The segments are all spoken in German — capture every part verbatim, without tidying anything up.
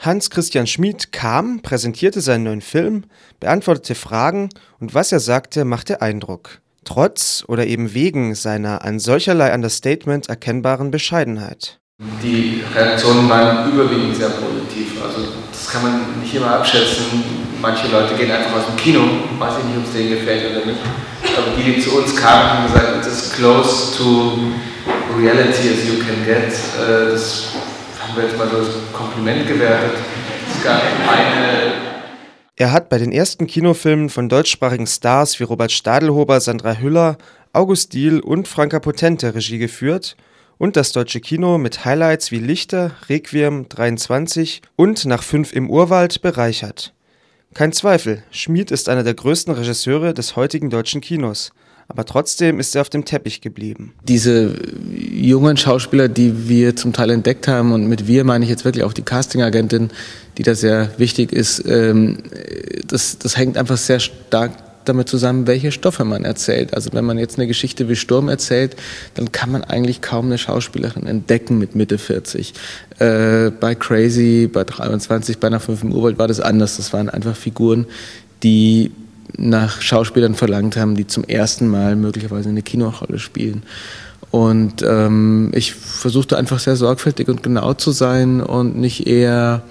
Hans-Christian Schmid kam, präsentierte seinen neuen Film, beantwortete Fragen und was er sagte, machte Eindruck. Trotz oder eben wegen seiner an solcherlei Understatement erkennbaren Bescheidenheit. Die Reaktionen waren überwiegend sehr positiv. Also das kann man nicht immer abschätzen. Manche Leute gehen einfach aus dem Kino, weiß ich nicht, ob es denen gefällt oder nicht. Aber die, die zu uns kamen, haben gesagt, it's as close to reality as you can get. Das haben wir jetzt mal so als Kompliment gewertet. Es gab eine... Er hat bei den ersten Kinofilmen von deutschsprachigen Stars wie Robert Stadelhuber, Sandra Hüller, August Diehl und Franka Potente Regie geführt und das deutsche Kino mit Highlights wie Lichter, Requiem, dreiundzwanzig und Nach fünf im Urwald bereichert. Kein Zweifel, Schmid ist einer der größten Regisseure des heutigen deutschen Kinos. Aber trotzdem ist er auf dem Teppich geblieben. Diese jungen Schauspieler, die wir zum Teil entdeckt haben, und mit wir meine ich jetzt wirklich auch die Castingagentin, die da sehr wichtig ist, ähm, das, das hängt einfach sehr stark damit zusammen, welche Stoffe man erzählt. Also wenn man jetzt eine Geschichte wie Sturm erzählt, dann kann man eigentlich kaum eine Schauspielerin entdecken mit Mitte vierzig. Äh, bei Crazy, bei dreiundzwanzig, bei Nach fünf im Urwald war das anders. Das waren einfach Figuren, die nach Schauspielern verlangt haben, die zum ersten Mal möglicherweise eine Kinorolle spielen. Und ähm, ich versuchte einfach sehr sorgfältig und genau zu sein und nicht eher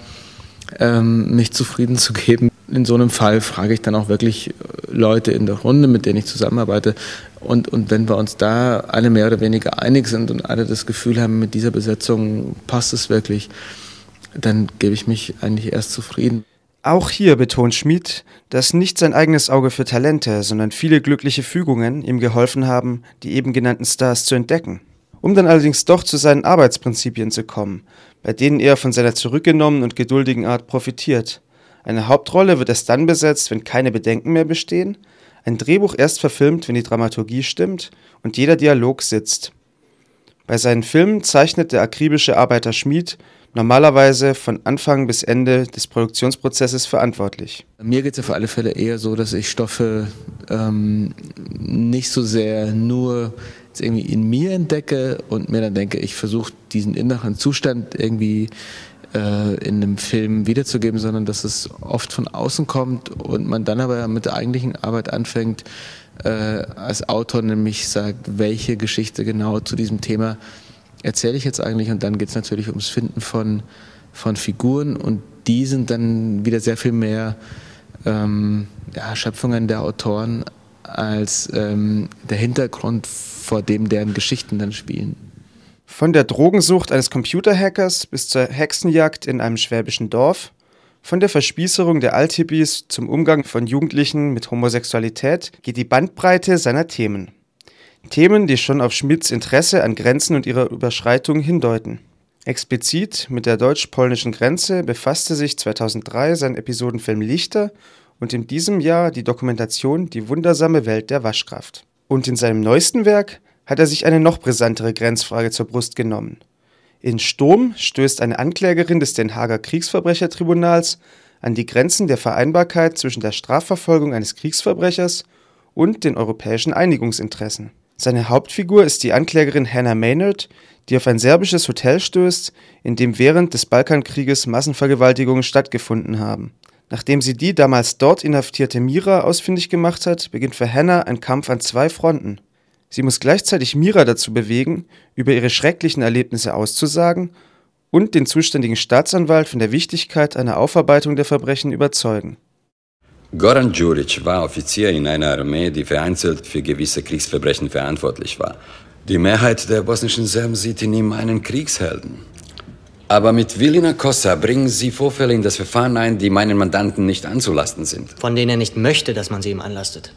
ähm, mich zufrieden zu geben. In so einem Fall frage ich dann auch wirklich Leute in der Runde, mit denen ich zusammenarbeite. Und, und wenn wir uns da alle mehr oder weniger einig sind und alle das Gefühl haben, mit dieser Besetzung passt es wirklich, dann gebe ich mich eigentlich erst zufrieden. Auch hier betont Schmid, dass nicht sein eigenes Auge für Talente, sondern viele glückliche Fügungen ihm geholfen haben, die eben genannten Stars zu entdecken. Um dann allerdings doch zu seinen Arbeitsprinzipien zu kommen, bei denen er von seiner zurückgenommenen und geduldigen Art profitiert. Eine Hauptrolle wird erst dann besetzt, wenn keine Bedenken mehr bestehen, ein Drehbuch erst verfilmt, wenn die Dramaturgie stimmt und jeder Dialog sitzt. Bei seinen Filmen zeichnet der akribische Arbeiter Schmid normalerweise von Anfang bis Ende des Produktionsprozesses verantwortlich. Mir geht es auf alle Fälle eher so, dass ich Stoffe ähm, nicht so sehr nur jetzt irgendwie in mir entdecke und mir dann denke, ich versuche diesen inneren Zustand irgendwie äh, in einem Film wiederzugeben, sondern dass es oft von außen kommt und man dann aber mit der eigentlichen Arbeit anfängt, äh, als Autor nämlich sagt, welche Geschichte genau zu diesem Thema erzähle ich jetzt eigentlich, und dann geht es natürlich ums Finden von, von Figuren, und die sind dann wieder sehr viel mehr ähm, ja, Schöpfungen der Autoren als ähm, der Hintergrund, vor dem deren Geschichten dann spielen. Von der Drogensucht eines Computerhackers bis zur Hexenjagd in einem schwäbischen Dorf, von der Verspießerung der Althippies zum Umgang von Jugendlichen mit Homosexualität geht die Bandbreite seiner Themen. Themen, die schon auf Schmids Interesse an Grenzen und ihrer Überschreitung hindeuten. Explizit mit der deutsch-polnischen Grenze befasste sich zweitausenddrei sein Episodenfilm Lichter und in diesem Jahr die Dokumentation Die wundersame Welt der Waschkraft. Und in seinem neuesten Werk hat er sich eine noch brisantere Grenzfrage zur Brust genommen. In Sturm stößt eine Anklägerin des Den Haager Kriegsverbrechertribunals an die Grenzen der Vereinbarkeit zwischen der Strafverfolgung eines Kriegsverbrechers und den europäischen Einigungsinteressen. Seine Hauptfigur ist die Anklägerin Hannah Maynard, die auf ein serbisches Hotel stößt, in dem während des Balkankrieges Massenvergewaltigungen stattgefunden haben. Nachdem sie die damals dort inhaftierte Mira ausfindig gemacht hat, beginnt für Hannah ein Kampf an zwei Fronten. Sie muss gleichzeitig Mira dazu bewegen, über ihre schrecklichen Erlebnisse auszusagen und den zuständigen Staatsanwalt von der Wichtigkeit einer Aufarbeitung der Verbrechen überzeugen. Goran Đurić war Offizier in einer Armee, die vereinzelt für gewisse Kriegsverbrechen verantwortlich war. Die Mehrheit der bosnischen Serben sieht in ihm einen Kriegshelden. Aber mit Vilina Kosa bringen Sie Vorfälle in das Verfahren ein, die meinen Mandanten nicht anzulasten sind. Von denen er nicht möchte, dass man sie ihm anlastet.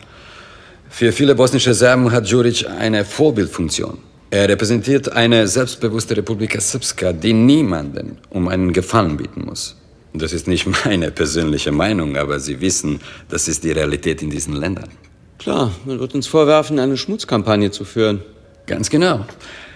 Für viele bosnische Serben hat Đurić eine Vorbildfunktion. Er repräsentiert eine selbstbewusste Republika Srpska, die niemanden um einen Gefallen bieten muss. Das ist nicht meine persönliche Meinung, aber Sie wissen, das ist die Realität in diesen Ländern. Klar, man wird uns vorwerfen, eine Schmutzkampagne zu führen. Ganz genau.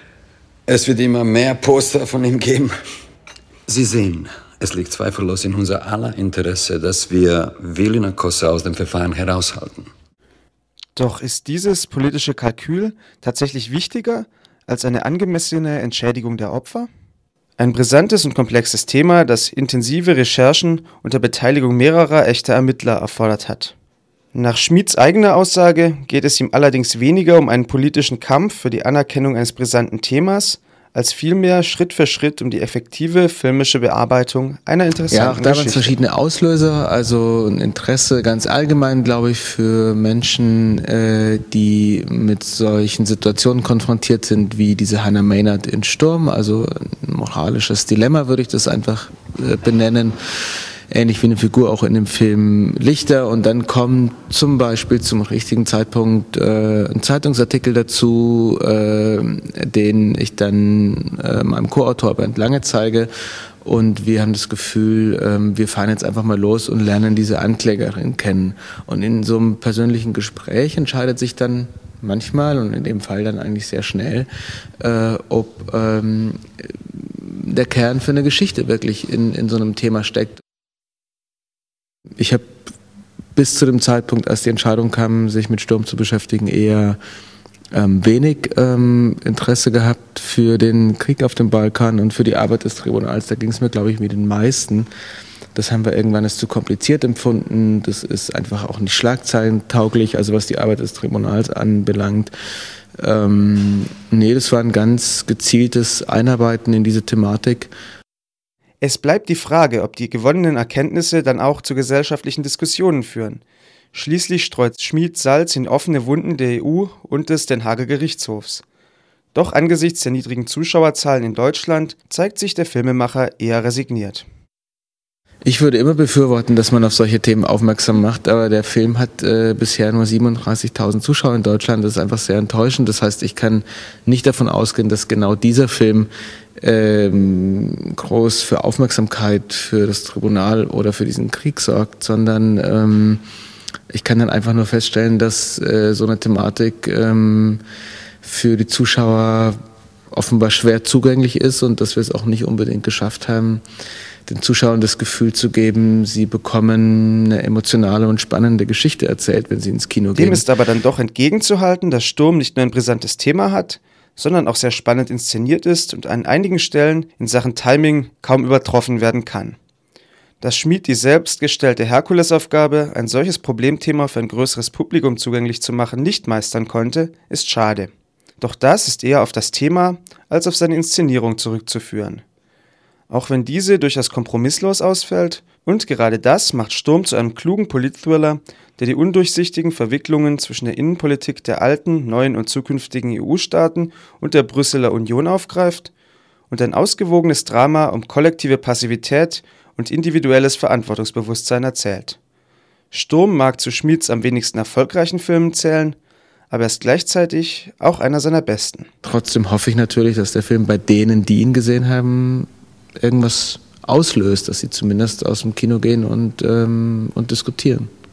Es wird immer mehr Poster von ihm geben. Sie sehen, es liegt zweifellos in unser aller Interesse, dass wir Vilina Kosa aus dem Verfahren heraushalten. Doch ist dieses politische Kalkül tatsächlich wichtiger als eine angemessene Entschädigung der Opfer? Ein brisantes und komplexes Thema, das intensive Recherchen unter Beteiligung mehrerer echter Ermittler erfordert hat. Nach Schmids eigener Aussage geht es ihm allerdings weniger um einen politischen Kampf für die Anerkennung eines brisanten Themas, als vielmehr Schritt für Schritt um die effektive filmische Bearbeitung einer interessanten Ja, auch da waren es Geschichte. verschiedene Auslöser, also ein Interesse ganz allgemein, glaube ich, für Menschen, äh, die mit solchen Situationen konfrontiert sind, wie diese Hannah Maynard in Sturm, also ein moralisches Dilemma würde ich das einfach äh, benennen. Ähnlich wie eine Figur auch in dem Film Lichter, und dann kommt zum Beispiel zum richtigen Zeitpunkt äh, ein Zeitungsartikel dazu, äh, den ich dann äh, meinem Co-Autor Bernd Lange zeige, und wir haben das Gefühl, äh, wir fahren jetzt einfach mal los und lernen diese Anklägerin kennen, und in so einem persönlichen Gespräch entscheidet sich dann manchmal und in dem Fall dann eigentlich sehr schnell, äh, ob ähm, der Kern für eine Geschichte wirklich in, in so einem Thema steckt. Ich habe bis zu dem Zeitpunkt, als die Entscheidung kam, sich mit Sturm zu beschäftigen, eher ähm, wenig ähm, Interesse gehabt für den Krieg auf dem Balkan und für die Arbeit des Tribunals. Da ging es mir, glaube ich, wie den meisten. Das haben wir irgendwann als zu kompliziert empfunden. Das ist einfach auch nicht schlagzeilentauglich, also was die Arbeit des Tribunals anbelangt. Ähm, nee, das war ein ganz gezieltes Einarbeiten in diese Thematik. Es bleibt die Frage, ob die gewonnenen Erkenntnisse dann auch zu gesellschaftlichen Diskussionen führen. Schließlich streut Schmid Salz in offene Wunden der E U und des Den Haager Gerichtshofs. Doch angesichts der niedrigen Zuschauerzahlen in Deutschland zeigt sich der Filmemacher eher resigniert. Ich würde immer befürworten, dass man auf solche Themen aufmerksam macht, aber der Film hat äh, bisher nur siebenunddreißigtausend Zuschauer in Deutschland. Das ist einfach sehr enttäuschend. Das heißt, ich kann nicht davon ausgehen, dass genau dieser Film ähm, groß für Aufmerksamkeit für das Tribunal oder für diesen Krieg sorgt, sondern ähm, ich kann dann einfach nur feststellen, dass äh, so eine Thematik ähm, für die Zuschauer offenbar schwer zugänglich ist und dass wir es auch nicht unbedingt geschafft haben, den Zuschauern das Gefühl zu geben, sie bekommen eine emotionale und spannende Geschichte erzählt, wenn sie ins Kino gehen. Dem ist aber dann doch entgegenzuhalten, dass Sturm nicht nur ein brisantes Thema hat, sondern auch sehr spannend inszeniert ist und an einigen Stellen in Sachen Timing kaum übertroffen werden kann. Dass Schmid die selbstgestellte Herkulesaufgabe, ein solches Problemthema für ein größeres Publikum zugänglich zu machen, nicht meistern konnte, ist schade. Doch das ist eher auf das Thema als auf seine Inszenierung zurückzuführen. Auch wenn diese durchaus kompromisslos ausfällt, und gerade das macht Sturm zu einem klugen Politthriller, der die undurchsichtigen Verwicklungen zwischen der Innenpolitik der alten, neuen und zukünftigen E U-Staaten und der Brüsseler Union aufgreift und ein ausgewogenes Drama um kollektive Passivität und individuelles Verantwortungsbewusstsein erzählt. Sturm mag zu Schmids am wenigsten erfolgreichen Filmen zählen, aber er ist gleichzeitig auch einer seiner besten. Trotzdem hoffe ich natürlich, dass der Film bei denen, die ihn gesehen haben, irgendwas auslöst, dass sie zumindest aus dem Kino gehen und, ähm, und diskutieren.